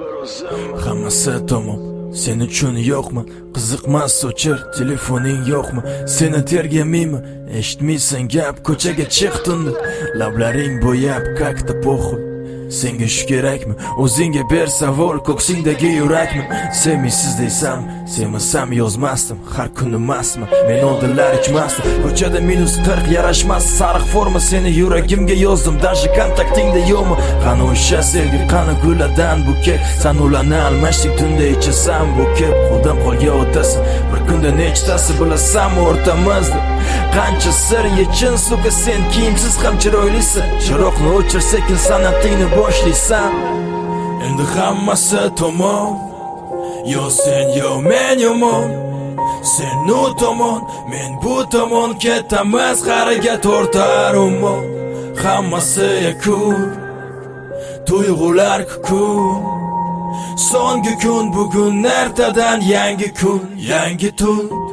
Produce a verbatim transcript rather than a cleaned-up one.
Hammasi tamom, sen uchun yo'qman. Qiziqmas o'chir, telefoning yo'qmi? Seni tergamayman, eshitmaysan gap, ko'chaga chiqtindi. Lablaring bo'yab, kakta poxu. Senga shu kerakmi? O'zingga ber savol, ko'ksingdagi yurakmi? Sevmaysiz deysam, sevmasam yozmasdim. Har kuni emasmi? Men oldinlar ichmasdim. Ko'chada minus qirq yarashmas sariq forma, seni yuragimga yozdim. Даже kontaktingda yo'qmi? Qani o'sha sevgi, qani guladan buket? San ularni almashding, tunda ichasan buket. Qo'ldan qo'lga o'tasan, bir kunda nechtasi bilasan o'rtamizda. Qancha sir yechin suga, sen kiyimsiz ham chiroylisan. Chiroqni o'chir, sekin san'atingni boshlaysan. Endi hammasi tamom. Yo sen yo men yomon. Sen u tomon, men bu tomon, ketamiz harakat o'rtar umon. Hammasi yakun, tuyg'ular kukun. So'nggi kun bugun, ertadan yangi kun, yangi tun.